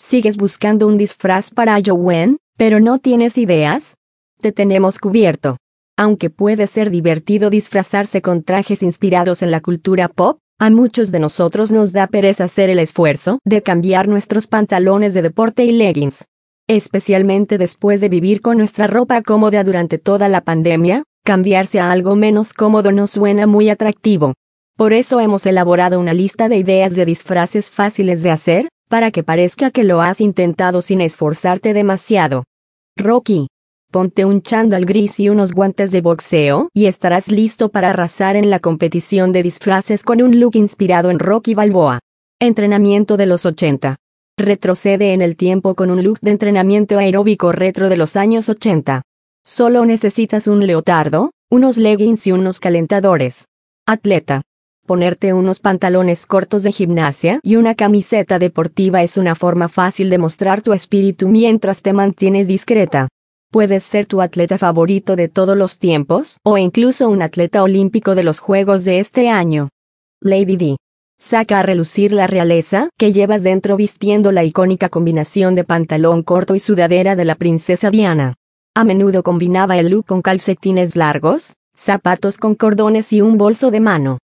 ¿Sigues buscando un disfraz para Halloween, pero no tienes ideas? Te tenemos cubierto. Aunque puede ser divertido disfrazarse con trajes inspirados en la cultura pop, a muchos de nosotros nos da pereza hacer el esfuerzo de cambiar nuestros pantalones de deporte y leggings. Especialmente después de vivir con nuestra ropa cómoda durante toda la pandemia, cambiarse a algo menos cómodo nos suena muy atractivo. Por eso hemos elaborado una lista de ideas de disfraces fáciles de hacer, para que parezca que lo has intentado sin esforzarte demasiado. Rocky. Ponte un chándal gris y unos guantes de boxeo y estarás listo para arrasar en la competición de disfraces con un look inspirado en Rocky Balboa. Entrenamiento de los 80. Retrocede en el tiempo con un look de entrenamiento aeróbico retro de los años 80. Solo necesitas un leotardo, unos leggings y unos calentadores. Atleta. Ponerte unos pantalones cortos de gimnasia y una camiseta deportiva es una forma fácil de mostrar tu espíritu mientras te mantienes discreta. Puedes ser tu atleta favorito de todos los tiempos o incluso un atleta olímpico de los Juegos de este año. Lady Di. Saca a relucir la realeza que llevas dentro vistiendo la icónica combinación de pantalón corto y sudadera de la princesa Diana. A menudo combinaba el look con calcetines largos, zapatos con cordones y un bolso de mano.